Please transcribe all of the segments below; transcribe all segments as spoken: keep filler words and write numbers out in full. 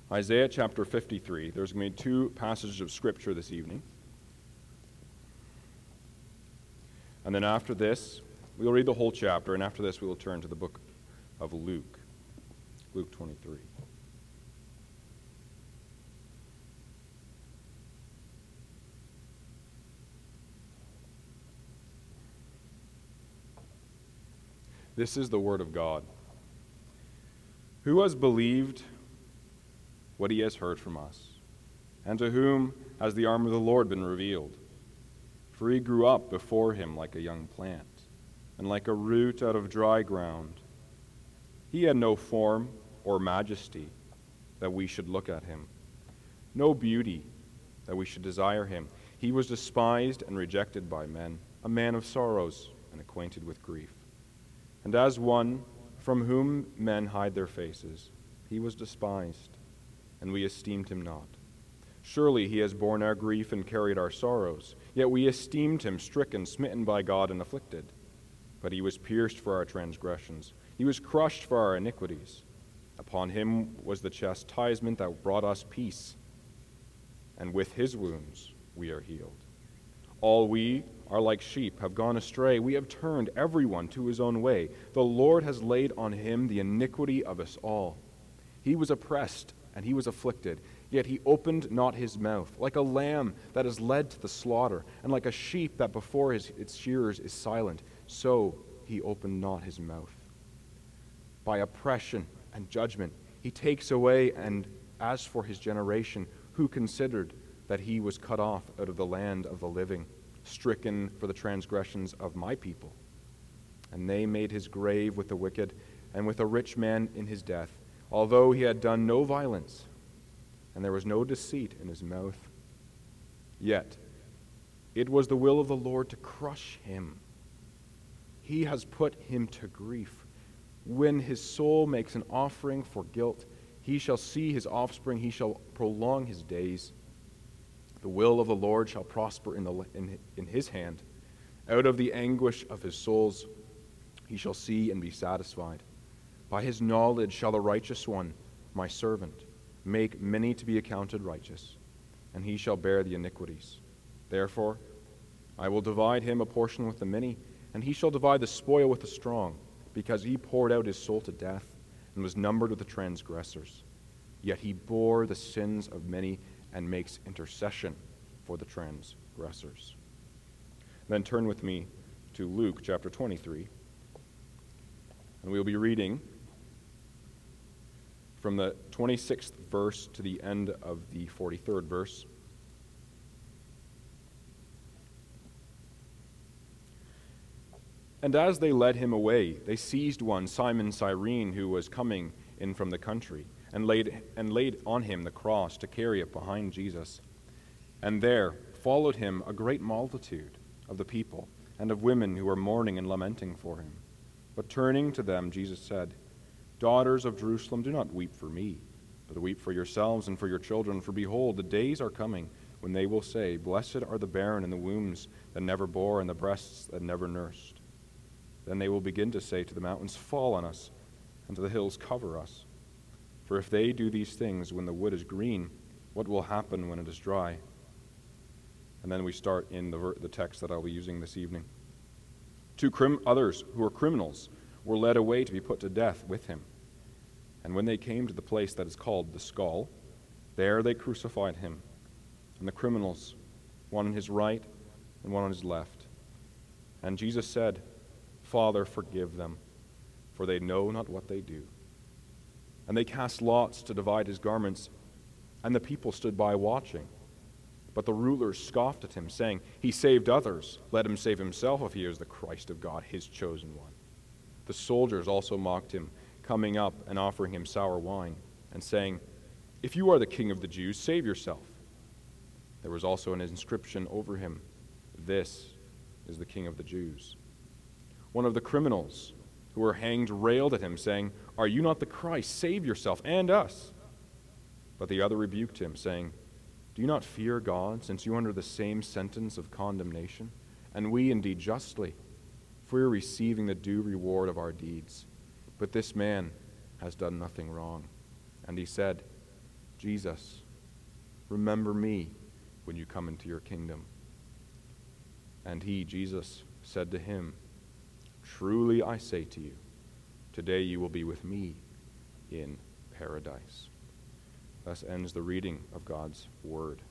Isaiah chapter fifty-three. There's going to be two passages of Scripture this evening. And then after this, we'll read the whole chapter, and after this we will turn to the book of Luke, Luke twenty-three. This is the word of God. Who has believed what he has heard from us? And to whom has the arm of the Lord been revealed? For he grew up before him like a young plant, and like a root out of dry ground. He had no form or majesty that we should look at him, no beauty that we should desire him. He was despised and rejected by men, a man of sorrows and acquainted with grief. And as one from whom men hide their faces, he was despised, and we esteemed him not. Surely he has borne our grief and carried our sorrows, yet we esteemed him stricken, smitten by God, and afflicted. But he was pierced for our transgressions, he was crushed for our iniquities. Upon him was the chastisement that brought us peace, and with his wounds we are healed. All we are like sheep, have gone astray. We have turned everyone to his own way. The Lord has laid on him the iniquity of us all. He was oppressed, and he was afflicted, yet he opened not his mouth. Like a lamb that is led to the slaughter, and like a sheep that before his, its shearers is silent, so he opened not his mouth. By oppression and judgment he takes away, and as for his generation, who considered that he was cut off out of the land of the living, stricken for the transgressions of my people. And they made his grave with the wicked, and with a rich man in his death, although he had done no violence, and there was no deceit in his mouth. Yet it was the will of the Lord to crush him. He has put him to grief. When his soul makes an offering for guilt, he shall see his offspring, he shall prolong his days. The will of the Lord shall prosper in, the, in, in his hand. Out of the anguish of his souls he shall see and be satisfied. By his knowledge shall the righteous one, my servant, make many to be accounted righteous, and he shall bear the iniquities. Therefore I will divide him a portion with the many, and he shall divide the spoil with the strong, because he poured out his soul to death, and was numbered with the transgressors. Yet he bore the sins of many, and makes intercession for the transgressors. Then turn with me to Luke chapter twenty-three, and we'll be reading from the twenty-sixth verse to the end of the forty-third verse. And as they led him away, they seized one, Simon Cyrene, who was coming in from the country, and laid and laid on him the cross to carry it behind Jesus. And there followed him a great multitude of the people, and of women who were mourning and lamenting for him. But turning to them, Jesus said, Daughters of Jerusalem, do not weep for me, but weep for yourselves and for your children. For behold, the days are coming when they will say, Blessed are the barren and the wombs that never bore, and the breasts that never nursed. Then they will begin to say to the mountains, Fall on us, and to the hills, cover us. For if they do these things when the wood is green, what will happen when it is dry? And then we start in the, ver- the text that I'll be using this evening. Two crim- others who were criminals were led away to be put to death with him. And when they came to the place that is called the Skull, there they crucified him, and the criminals, one on his right and one on his left. And Jesus said, Father, forgive them, for they know not what they do. And they cast lots to divide his garments, and the people stood by watching. But the rulers scoffed at him, saying, He saved others. Let him save himself if he is the Christ of God, his chosen one. The soldiers also mocked him, coming up and offering him sour wine, and saying, If you are the king of the Jews, save yourself. There was also an inscription over him, This is the King of the Jews. One of the criminals who were hanged railed at him, saying, Are you not the Christ? Save yourself and us. But the other rebuked him, saying, Do you not fear God, since you are under the same sentence of condemnation? And we indeed justly, for we are receiving the due reward of our deeds. But this man has done nothing wrong. And he said, Jesus, remember me when you come into your kingdom. And he, Jesus, said to him, truly I say to you, today you will be with me in paradise. Thus ends the reading of God's word.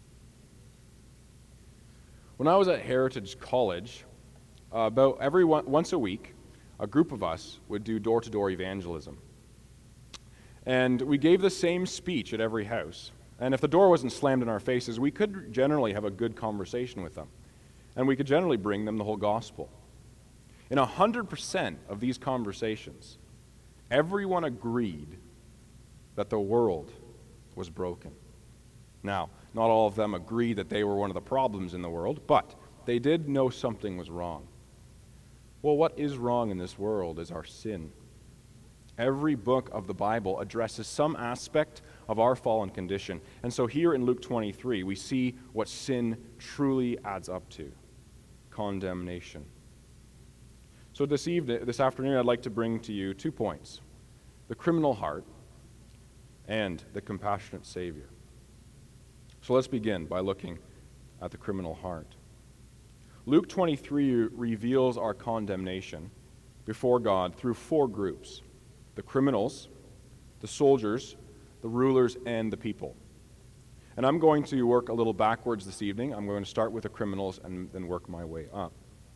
When I was at Heritage College, uh, about every one, once a week, a group of us would do door-to-door evangelism. And we gave the same speech at every house. And if the door wasn't slammed in our faces, we could generally have a good conversation with them. And we could generally bring them the whole gospel. In one hundred percent of these conversations, everyone agreed that the world was broken. Now, not all of them agreed that they were one of the problems in the world, but they did know something was wrong. Well, what is wrong in this world is our sin. Every book of the Bible addresses some aspect of our fallen condition. And so here in Luke twenty-three, we see what sin truly adds up to: condemnation. So this evening, this afternoon, I'd like to bring to you two points: the criminal heart and the compassionate Savior. So let's begin by looking at the criminal heart. Luke twenty-three reveals our condemnation before God through four groups: the criminals, the soldiers, the rulers, and the people. And I'm going to work a little backwards this evening. I'm going to start with the criminals and then work my way up.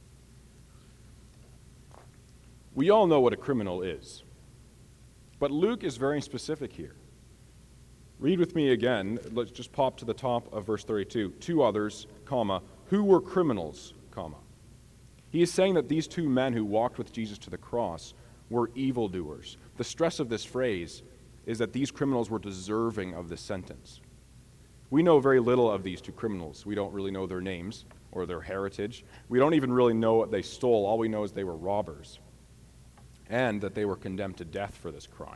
We all know what a criminal is, but Luke is very specific here. Read with me again. Let's just pop to the top of verse thirty-two. Two others, comma, who were criminals, comma. He is saying that these two men who walked with Jesus to the cross were evildoers. The stress of this phrase is that these criminals were deserving of this sentence. We know very little of these two criminals. We don't really know their names or their heritage. We don't even really know what they stole. All we know is they were robbers, and that they were condemned to death for this crime.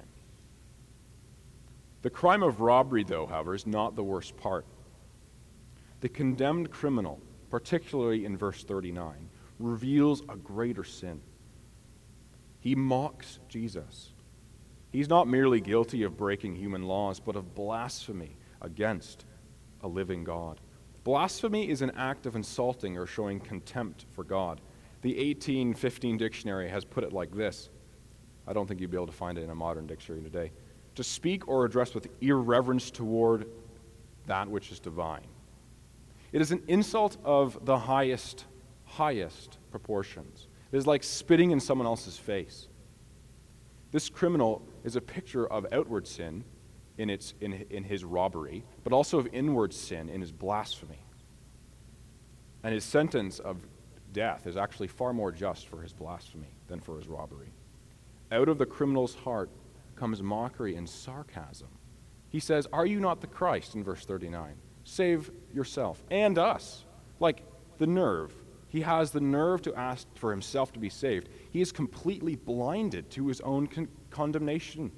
The crime of robbery, though, however, is not the worst part. The condemned criminal, particularly in verse thirty-nine, reveals a greater sin. He mocks Jesus. He's not merely guilty of breaking human laws, but of blasphemy against a living God. Blasphemy is an act of insulting or showing contempt for God. The eighteen fifteen dictionary has put it like this. I don't think you'd be able to find it in a modern dictionary today. To speak or address with irreverence toward that which is divine. It is an insult of the highest, highest proportions. It is like spitting in someone else's face. This criminal is a picture of outward sin in, its, in, in his robbery, but also of inward sin in his blasphemy. And his sentence of death is actually far more just for his blasphemy than for his robbery. Out of the criminal's heart comes mockery and sarcasm. He says, "Are you not the Christ?" in verse thirty-nine. Save yourself and us. Like the nerve. He has the nerve to ask for himself to be saved. He is completely blinded to his own con- condemnation.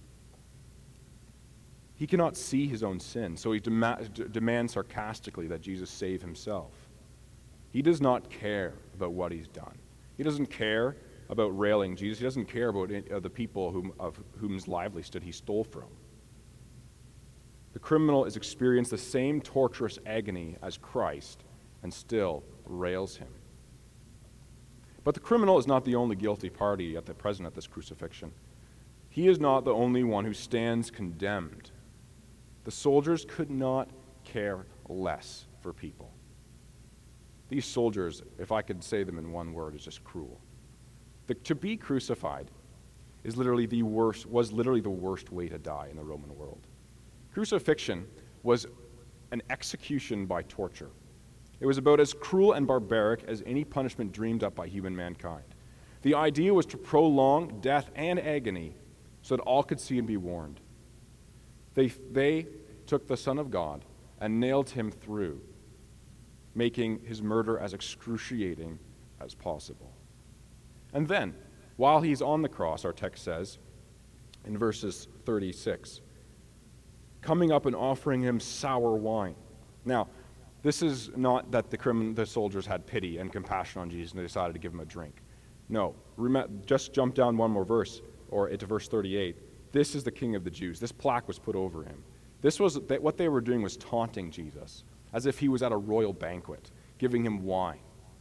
He cannot see his own sin, so he dem- d- demands sarcastically that Jesus save himself. He does not care about what he's done. He doesn't care about railing Jesus. He doesn't care about any, uh, the people whom, of whom's livelihood he stole from. The criminal has experienced the same torturous agony as Christ and still rails him. But the criminal is not the only guilty party at the present at this crucifixion. He is not the only one who stands condemned. The soldiers could not care less for people. These soldiers, if I could say them in one word, is just cruel. The, to be crucified is literally the worst, was literally the worst way to die in the Roman world. Crucifixion was an execution by torture. It was about as cruel and barbaric as any punishment dreamed up by human mankind. The idea was to prolong death and agony so that all could see and be warned. They, they took the Son of God and nailed him through, making his murder as excruciating as possible. And then, while he's on the cross, our text says, in verses thirty-six, coming up and offering him sour wine. Now, this is not that the, crimin- the soldiers had pity and compassion on Jesus and they decided to give him a drink. No, rem- just jump down one more verse, or into verse thirty-eight. This is the King of the Jews. This plaque was put over him. This was what they were doing was taunting Jesus, as if he was at a royal banquet, giving him wine.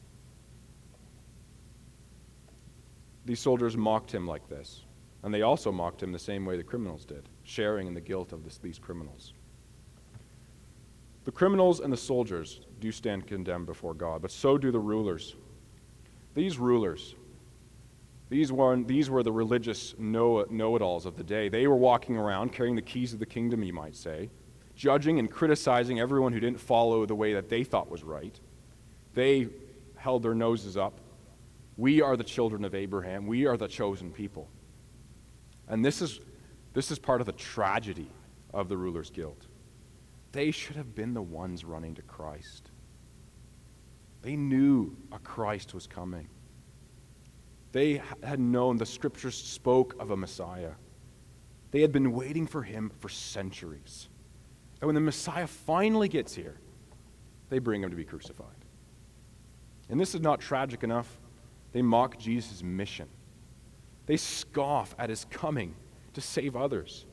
These soldiers mocked him like this, and they also mocked him the same way the criminals did, sharing in the guilt of this, these criminals. The criminals and the soldiers do stand condemned before God, but so do the rulers. These rulers, these were, these were the religious know, know-it-alls of the day. They were walking around carrying the keys of the kingdom, you might say, judging and criticizing everyone who didn't follow the way that they thought was right. They held their noses up. We are the children of Abraham. We are the chosen people. And this is, this is part of the tragedy of the ruler's guilt. They should have been the ones running to Christ. They knew a Christ was coming. They had known the scriptures spoke of a Messiah. They had been waiting for him for centuries. And when the Messiah finally gets here, they bring him to be crucified. And this is not tragic enough. They mock Jesus' mission. They scoff at his coming to save others.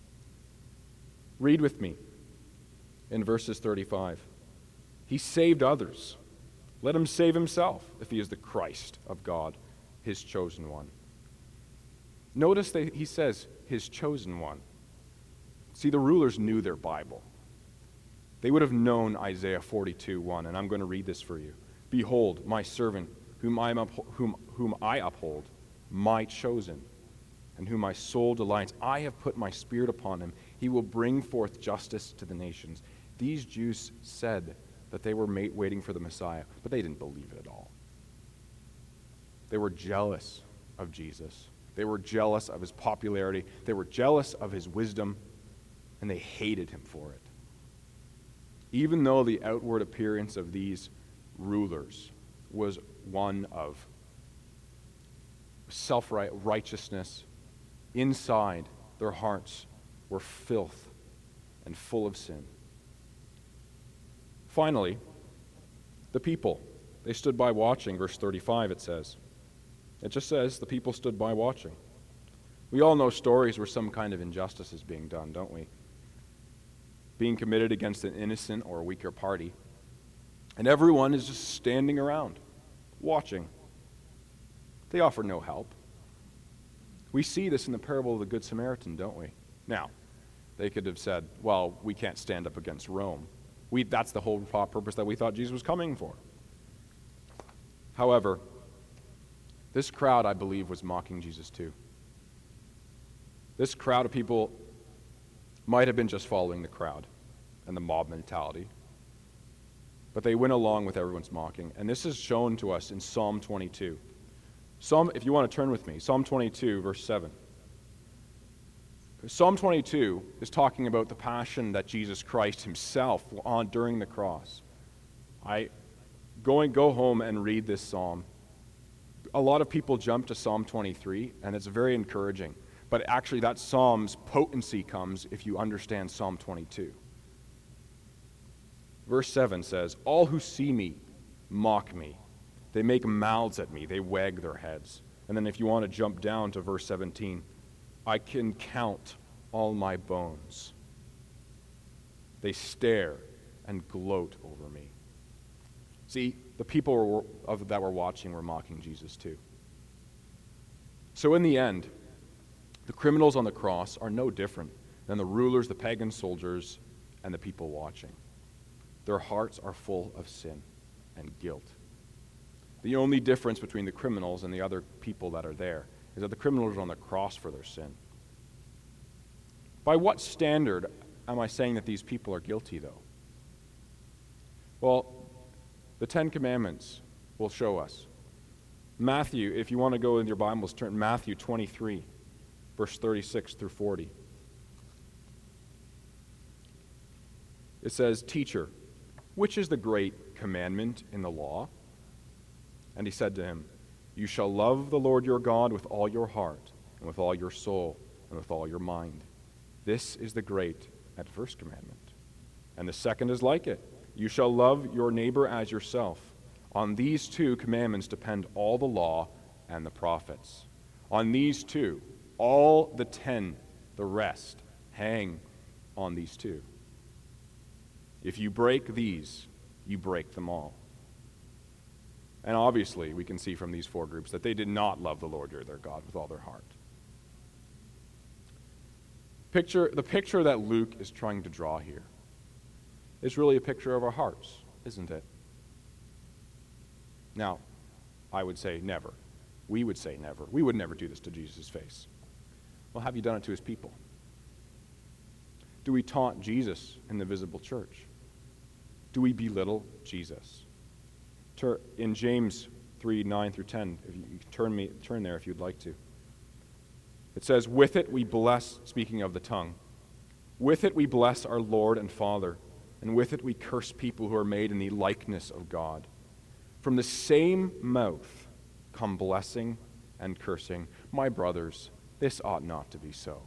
Read with me in verses thirty-five. He saved others. Let him save himself if he is the Christ of God, his chosen one. Notice that he says, his chosen one. See, the rulers knew their Bible. They would have known Isaiah forty-two one, and I'm going to read this for you. Behold, my servant, whom I, uphold, whom, whom I uphold, my chosen, and whom my soul delights. I have put my spirit upon him. He will bring forth justice to the nations. These Jews said that they were waiting for the Messiah, but they didn't believe it at all. They were jealous of Jesus. They were jealous of his popularity. They were jealous of his wisdom, and they hated him for it. Even though the outward appearance of these rulers was one of self-righteousness, inside their hearts were filth and full of sin. Finally, the people, they stood by watching. Verse thirty-five, it says. It just says the people stood by watching. We all know stories where some kind of injustice is being done, don't we? Being committed against an innocent or weaker party. And everyone is just standing around, watching. They offer no help. We see this in the parable of the Good Samaritan, don't we? Now, they could have said, well, we can't stand up against Rome. We, that's the whole purpose that we thought Jesus was coming for. However, this crowd, I believe, was mocking Jesus too. This crowd of people might have been just following the crowd and the mob mentality, but they went along with everyone's mocking. And this is shown to us in Psalm twenty-two. Psalm, if you want to turn with me, Psalm twenty-two, verse seven. Psalm twenty-two is talking about the passion that Jesus Christ himself on during the cross. I go and go home and read this psalm. A lot of people jump to Psalm twenty-three, and it's very encouraging. But actually, that psalm's potency comes if you understand Psalm twenty-two. Verse seven says, all who see me mock me. They make mouths at me. They wag their heads. And then if you want to jump down to verse seventeen, I can count all my bones. They stare and gloat over me. See, the people were, of, that were watching were mocking Jesus too. So in the end, the criminals on the cross are no different than the rulers, the pagan soldiers, and the people watching. Their hearts are full of sin and guilt. The only difference between the criminals and the other people that are there is that the criminals are on the cross for their sin. By what standard am I saying that these people are guilty, though? Well, the Ten Commandments will show us. Matthew, if you want to go in your Bibles, turn Matthew twenty-three, verse thirty-six through forty. It says, Teacher, which is the great commandment in the law? And he said to him, You shall love the Lord your God with all your heart, and with all your soul, and with all your mind. This is the great and first commandment. And the second is like it. You shall love your neighbor as yourself. On these two commandments depend all the law and the prophets. On these two, all the ten, the rest, hang on these two. If you break these, you break them all. And obviously, we can see from these four groups that they did not love the Lord their God with all their heart. Picture, the picture that Luke is trying to draw here is really a picture of our hearts, isn't it? Now, I would say never. We would say never. We would never do this to Jesus' face. Well, have you done it to his people? Do we taunt Jesus in the visible church? Do we belittle Jesus? In James three, nine through ten, if you turn me turn there if you'd like to. It says, with it we bless, speaking of the tongue, with it we bless our Lord and Father, and with it we curse people who are made in the likeness of God. From the same mouth come blessing and cursing. My brothers, this ought not to be so.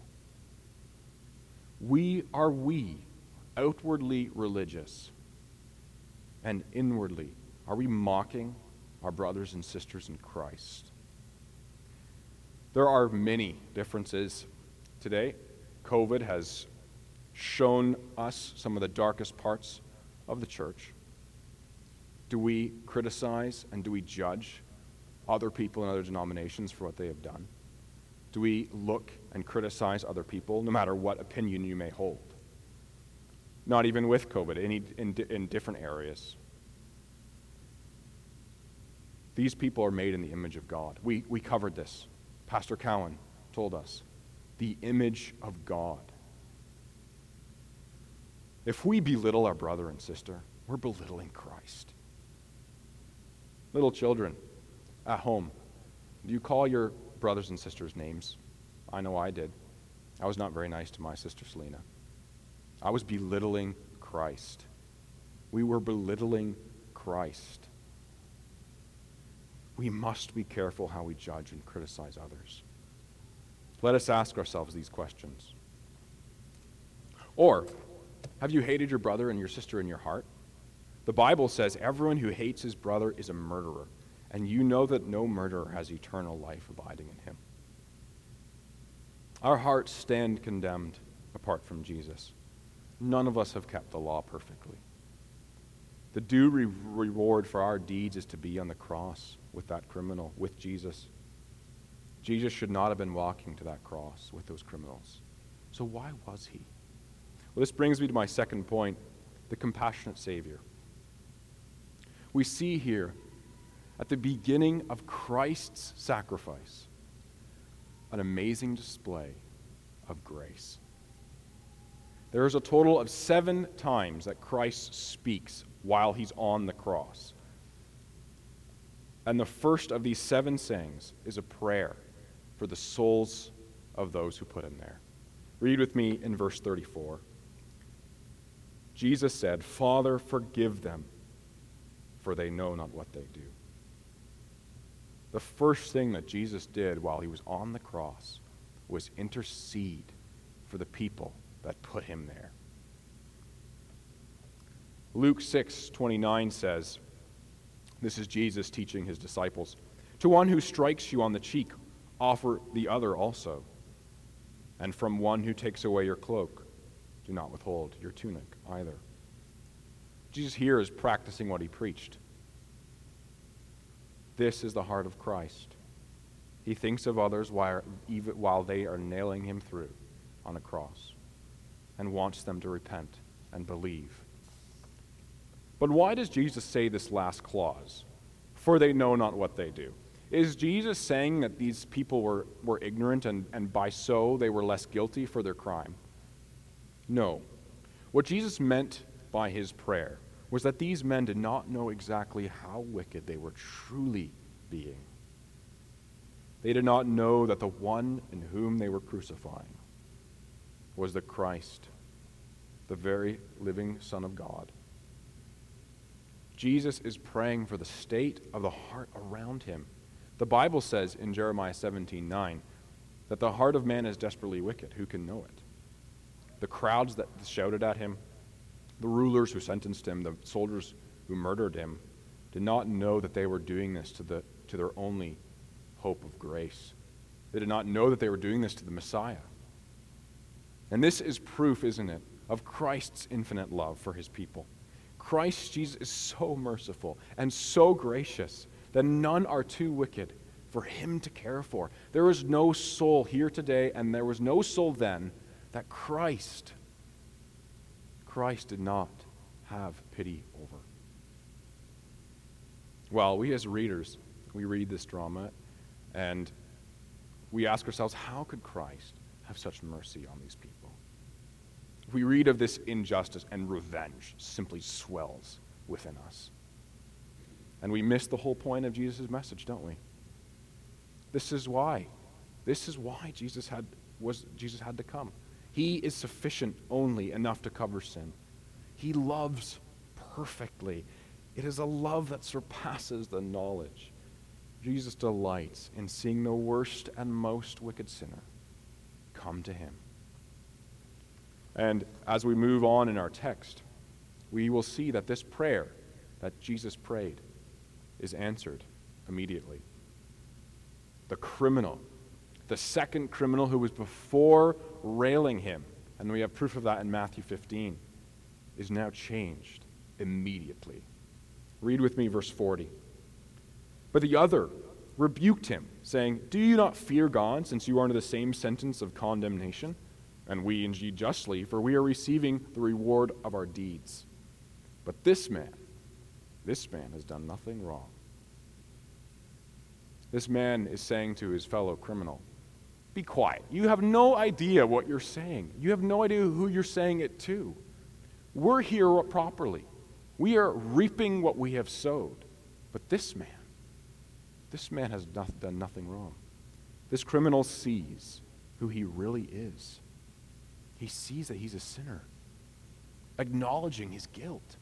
We are we, outwardly religious, and inwardly, are we mocking our brothers and sisters in Christ? There are many differences today. COVID has shown us some of the darkest parts of the church. Do we criticize and do we judge other people in other denominations for what they have done? Do we look and criticize other people, no matter what opinion you may hold? Not even with COVID, in, in, in different areas. These people are made in the image of God. We, we covered this. Pastor Cowan told us. The image of God. If we belittle our brother and sister, we're belittling Christ. Little children at home, do you call your brothers and sisters names? I know I did. I was not very nice to my sister Selena. I was belittling Christ. We were belittling Christ. We must be careful how we judge and criticize others. Let us ask ourselves these questions. Or, have you hated your brother and your sister in your heart? The Bible says everyone who hates his brother is a murderer, and you know that no murderer has eternal life abiding in him. Our hearts stand condemned apart from Jesus. None of us have kept the law perfectly. The due re- reward for our deeds is to be on the cross with that criminal, with Jesus. Jesus should not have been walking to that cross with those criminals. So why was he? Well, this brings me to my second point, the compassionate Savior. We see here, at the beginning of Christ's sacrifice, an amazing display of grace. There is a total of seven times that Christ speaks while he's on the cross. And the first of these seven sayings is a prayer for the souls of those who put him there. Read with me in verse thirty-four. Jesus said, Father, forgive them, for they know not what they do. The first thing that Jesus did while he was on the cross was intercede for the people that put him there. Luke six twenty-nine says, this is Jesus teaching his disciples, to one who strikes you on the cheek, offer the other also. And from one who takes away your cloak, do not withhold your tunic either. Jesus here is practicing what he preached. This is the heart of Christ. He thinks of others while, even while they are nailing him through on a cross and wants them to repent and believe. But why does Jesus say this last clause? For they know not what they do. Is Jesus saying that these people were, were ignorant and, and by so they were less guilty for their crime? No. What Jesus meant by his prayer was that these men did not know exactly how wicked they were truly being. They did not know that the one in whom they were crucifying was the Christ, the very living Son of God. Jesus is praying for the state of the heart around him. The Bible says in Jeremiah seventeen nine that the heart of man is desperately wicked. Who can know it? The crowds that shouted at him, the rulers who sentenced him, the soldiers who murdered him, did not know that they were doing this to the to their only hope of grace. They did not know that they were doing this to the Messiah. And this is proof, isn't it, of Christ's infinite love for his people. Christ Jesus is so merciful and so gracious that none are too wicked for him to care for. There is no soul here today, and there was no soul then, that Christ, Christ did not have pity over. Well, we as readers, we read this drama, and we ask ourselves, how could Christ have such mercy on these people? We read of this injustice, and revenge simply swells within us. And we miss the whole point of Jesus' message, don't we? This is why. This is why Jesus had was Jesus had to come. He is sufficient only enough to cover sin. He loves perfectly. It is a love that surpasses the knowledge. Jesus delights in seeing the worst and most wicked sinner come to him. And as we move on in our text, we will see that this prayer that Jesus prayed is answered immediately. The criminal, the second criminal who was before railing him, and we have proof of that in Matthew fifteen, is now changed immediately. Read with me verse forty. But the other rebuked him, saying, "Do you not fear God, since you are under the same sentence of condemnation? And we indeed justly, for we are receiving the reward of our deeds. But this man, this man has done nothing wrong." This man is saying to his fellow criminal, be quiet. You have no idea what you're saying. You have no idea who you're saying it to. We're here properly. We are reaping what we have sowed. But this man, this man has not, done nothing wrong. This criminal sees who he really is. He sees that he's a sinner, acknowledging his guilt.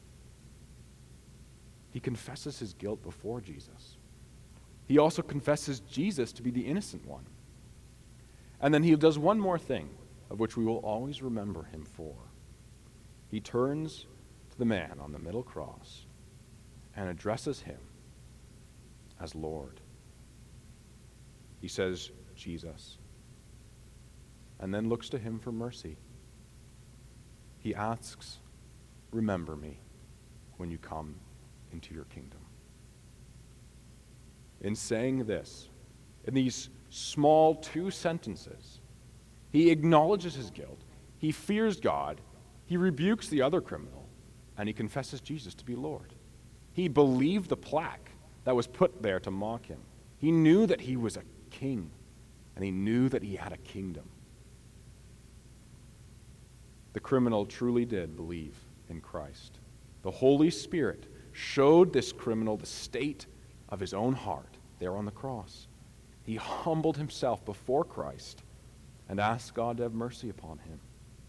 He confesses his guilt before Jesus. He also confesses Jesus to be the innocent one. And then he does one more thing, of which we will always remember him for. He turns to the man on the middle cross and addresses him as Lord. He says, Jesus, and then looks to him for mercy. He asks, remember me when you come into your kingdom. In saying this, in these small two sentences, he acknowledges his guilt, he fears God, he rebukes the other criminal, and he confesses Jesus to be Lord. He believed the plaque that was put there to mock him. He knew that he was a king, and he knew that he had a kingdom. The criminal truly did believe in Christ. The Holy Spirit showed this criminal the state of his own heart there on the cross. He humbled himself before Christ and asked God to have mercy upon him.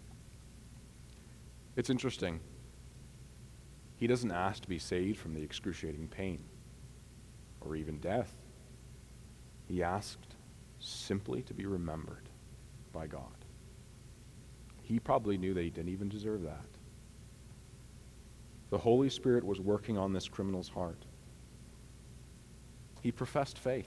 It's interesting. He doesn't ask to be saved from the excruciating pain or even death. He asked simply to be remembered by God. He probably knew that he didn't even deserve that. The Holy Spirit was working on this criminal's heart. He professed faith.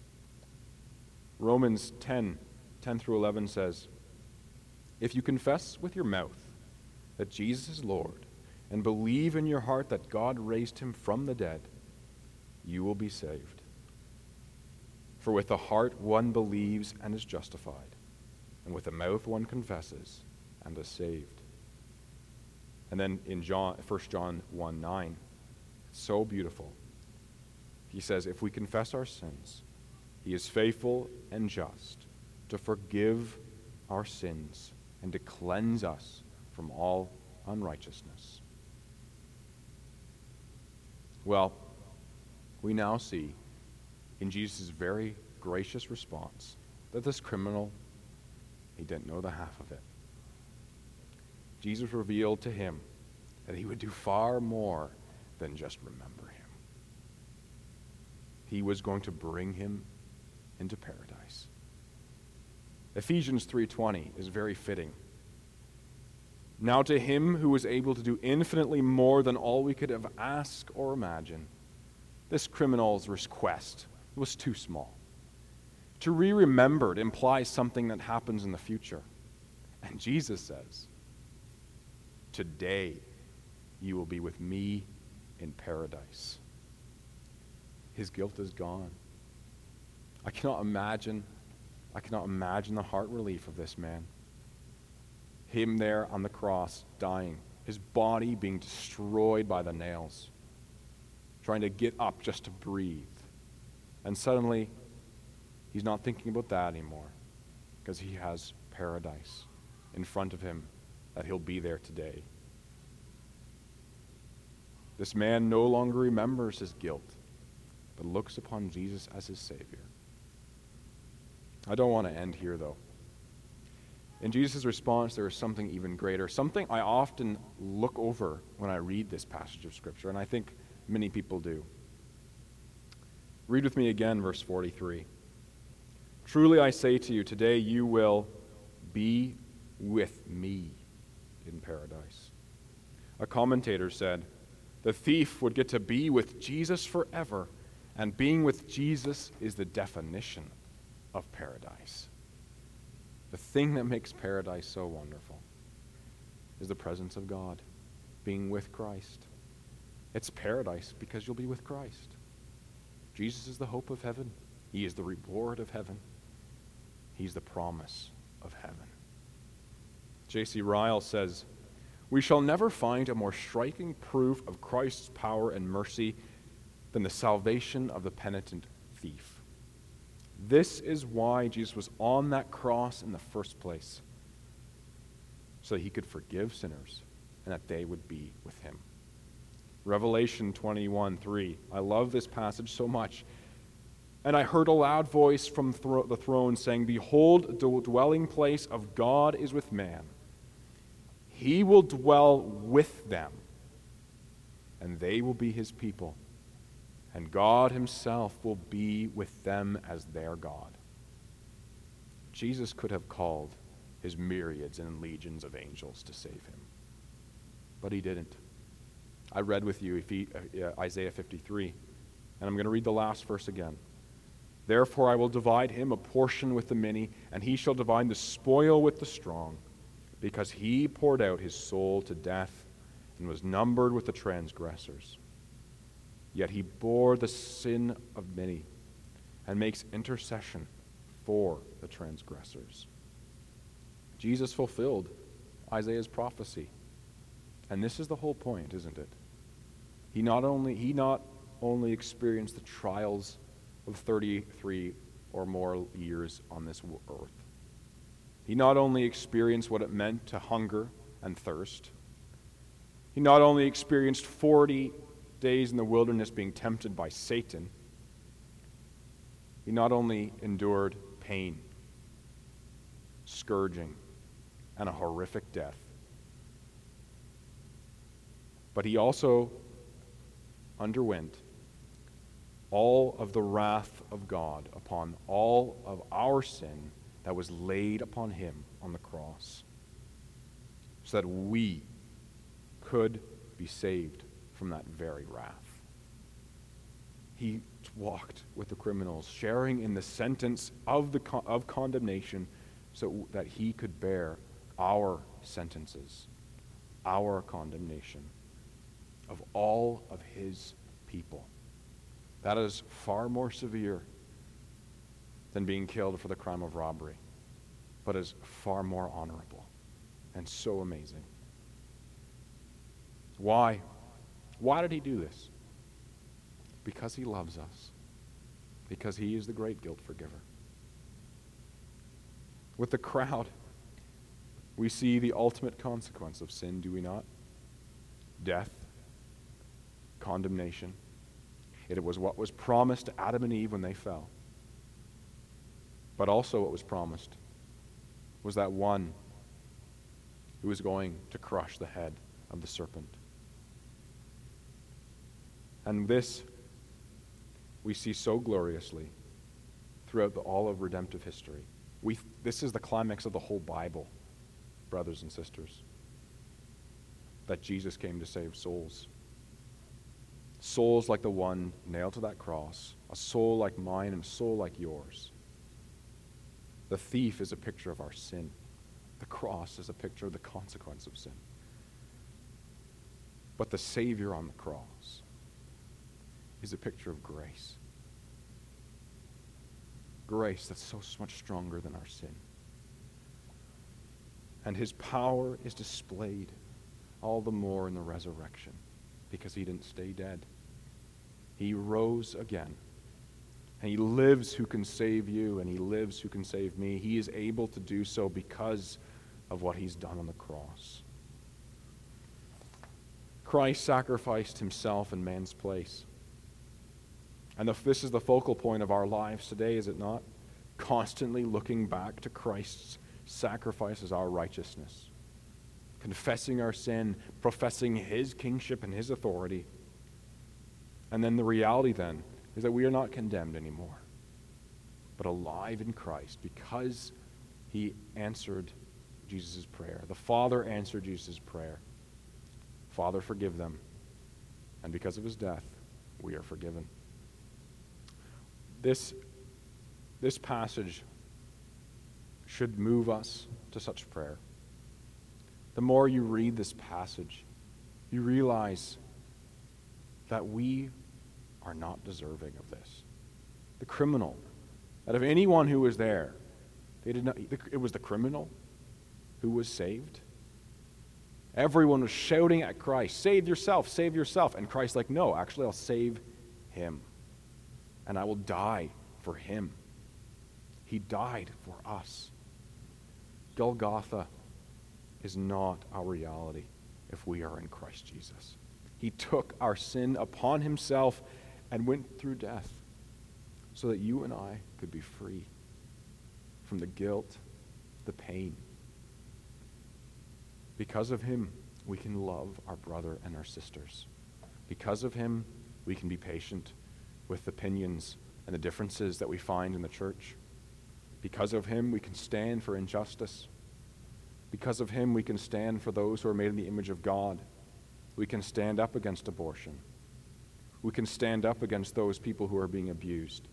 Romans ten, ten through eleven says, if you confess with your mouth that Jesus is Lord and believe in your heart that God raised him from the dead, you will be saved. For with the heart one believes and is justified, and with the mouth one confesses and is saved. And then in John, First John one nine, so beautiful. He says, if we confess our sins, he is faithful and just to forgive our sins and to cleanse us from all unrighteousness. Well, we now see in Jesus' very gracious response that this criminal, he didn't know the half of it. Jesus revealed to him that he would do far more than just remember him. He was going to bring him into paradise. Ephesians three twenty is very fitting. Now to him who was able to do infinitely more than all we could have asked or imagined, this criminal's request was too small. To be remembered implies something that happens in the future. And Jesus says, Today you will be with me in paradise. His guilt is gone. I cannot imagine, I cannot imagine the heart relief of this man. Him there on the cross, dying, his body being destroyed by the nails, trying to get up just to breathe. And suddenly, he's not thinking about that anymore, because he has paradise in front of him that he'll be there today. This man no longer remembers his guilt, but looks upon Jesus as his Savior. I don't want to end here, though. In Jesus' response, there is something even greater, something I often look over when I read this passage of Scripture, and I think many people do. Read with me again, verse forty-three. Truly I say to you, today you will be with me in paradise. A commentator said, the thief would get to be with Jesus forever, and being with Jesus is the definition of paradise. The thing that makes paradise so wonderful is the presence of God, being with Christ. It's paradise because you'll be with Christ. Jesus is the hope of heaven. He is the reward of heaven. He's the promise of heaven. J C Ryle says, we shall never find a more striking proof of Christ's power and mercy than the salvation of the penitent thief. This is why Jesus was on that cross in the first place, so that he could forgive sinners and that they would be with him. Revelation twenty-one three. I love this passage so much. And I heard a loud voice from thro- the throne saying, behold, the dwelling place of God is with man. He will dwell with them, and they will be his people. And God himself will be with them as their God. Jesus could have called his myriads and legions of angels to save him, but he didn't. I read with you Isaiah fifty-three, and I'm going to read the last verse again. Therefore I will divide him a portion with the many, and he shall divide the spoil with the strong, because he poured out his soul to death and was numbered with the transgressors. Yet he bore the sin of many and makes intercession for the transgressors. Jesus fulfilled Isaiah's prophecy. And this is the whole point, isn't it? He not only, he not only experienced the trials of thirty-three or more years on this earth. He not only experienced what it meant to hunger and thirst. He not only experienced forty days in the wilderness being tempted by Satan. He not only endured pain, scourging, and a horrific death, but he also underwent all of the wrath of God upon all of our sin that was laid upon him on the cross, so that we could be saved from that very wrath. He walked with the criminals, sharing in the sentence of the con- of condemnation, so that he could bear our sentences, our condemnation of all of his people. That is far more severe than being killed for the crime of robbery, but is far more honorable and so amazing. Why? Why did he do this? Because he loves us. Because he is the great guilt forgiver. With the crowd, we see the ultimate consequence of sin, do we not? Death, condemnation. It was what was promised to Adam and Eve when they fell. But also what was promised was that one who was going to crush the head of the serpent. And this we see so gloriously throughout the, all of redemptive history. We, this is the climax of the whole Bible, brothers and sisters, that Jesus came to save souls. Souls like the one nailed to that cross, a soul like mine and a soul like yours. The thief is a picture of our sin. The cross is a picture of the consequence of sin. But the Savior on the cross is a picture of grace. Grace that's so much stronger than our sin. And his power is displayed all the more in the resurrection because he didn't stay dead. He rose again. And he lives who can save you, and he lives who can save me. He is able to do so because of what he's done on the cross. Christ sacrificed himself in man's place. And if this is the focal point of our lives today, is it not? Constantly looking back to Christ's sacrifice as our righteousness. Confessing our sin, professing his kingship and his authority. And then the reality then is that we are not condemned anymore, but alive in Christ because he answered Jesus' prayer. The Father answered Jesus' prayer. Father, forgive them. And because of his death, we are forgiven. This, this passage should move us to such prayer. The more you read this passage, you realize that we are not deserving of this. The criminal, out of anyone who was there, they did not, it was the criminal who was saved. Everyone was shouting at Christ, save yourself, save yourself. And Christ's like, no, actually I'll save him. And I will die for him. He died for us. Golgotha is not our reality if we are in Christ Jesus. He took our sin upon himself and went through death so that you and I could be free from the guilt, the pain. Because of him, we can love our brother and our sisters. Because of him, we can be patient with the opinions and the differences that we find in the church. Because of him, we can stand for injustice. Because of him, we can stand for those who are made in the image of God. We can stand up against abortion. We can stand up against those people who are being abused.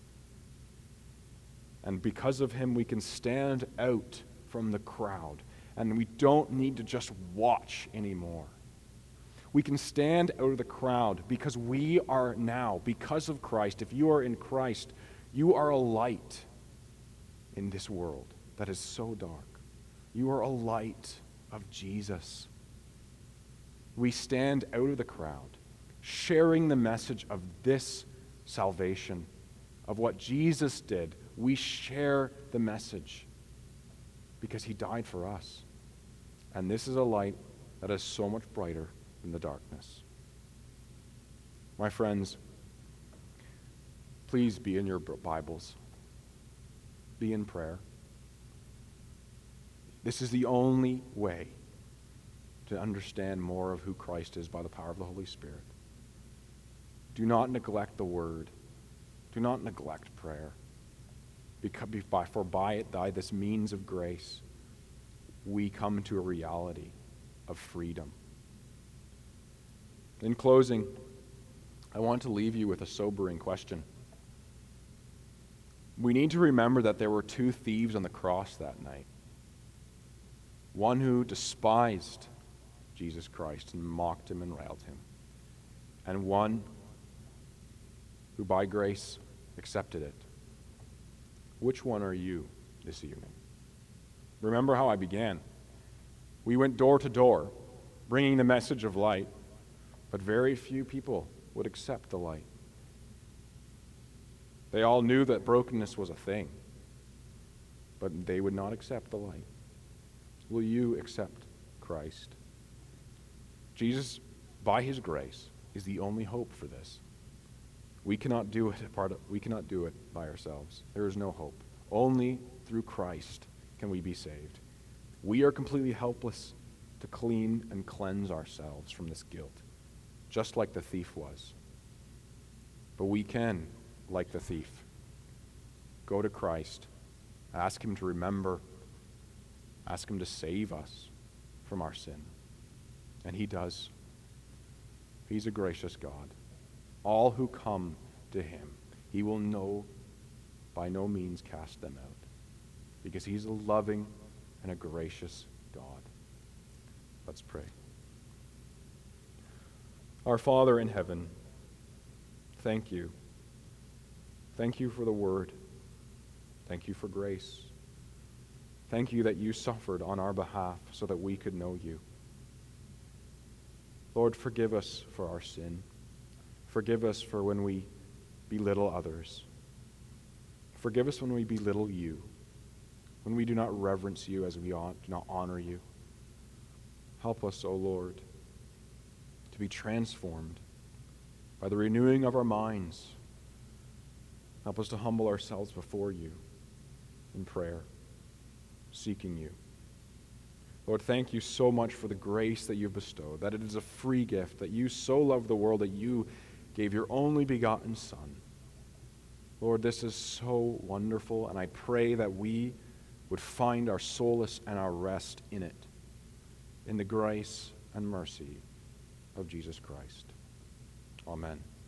And because of him, we can stand out from the crowd. And we don't need to just watch anymore. We can stand out of the crowd because we are now, because of Christ, if you are in Christ, you are a light in this world that is so dark. You are a light of Jesus. We stand out of the crowd, sharing the message of this salvation, of what Jesus did. We share the message because he died for us. And this is a light that is so much brighter than the darkness. My friends, please be in your Bibles. Be in prayer. This is the only way to understand more of who Christ is by the power of the Holy Spirit. Do not neglect the word. Do not neglect prayer. Because, for by it, by this means of grace, we come to a reality of freedom. In closing, I want to leave you with a sobering question. We need to remember that there were two thieves on the cross that night. One who despised Jesus Christ and mocked him and railed him. And one who by grace accepted it. Which one are you this evening? Remember how I began. We went door to door, bringing the message of light, but very few people would accept the light. They all knew that brokenness was a thing, but they would not accept the light. Will you accept Christ? Jesus, by his grace, is the only hope for this. We cannot do it apart of, we cannot do it by ourselves. There is no hope. Only through Christ can we be saved. We are completely helpless to clean and cleanse ourselves from this guilt, just like the thief was. But we can, like the thief, go to Christ, ask him to remember, ask him to save us from our sin. And he does. He's a gracious God. All who come to him, he will no, by no means cast them out, because he's a loving and a gracious God. Let's pray. Our Father in heaven, thank you. Thank you for the word. Thank you for grace. Thank you that you suffered on our behalf so that we could know you. Lord, forgive us for our sin. Forgive us for when we belittle others. Forgive us when we belittle you, when we do not reverence you as we ought, do not honor you. Help us, O Lord, to be transformed by the renewing of our minds. Help us to humble ourselves before you in prayer, seeking you. Lord, thank you so much for the grace that you've bestowed, that it is a free gift, that you so loved the world that you gave your only begotten Son. Lord, this is so wonderful, and I pray that we would find our solace and our rest in it, in the grace and mercy of Jesus Christ. Amen.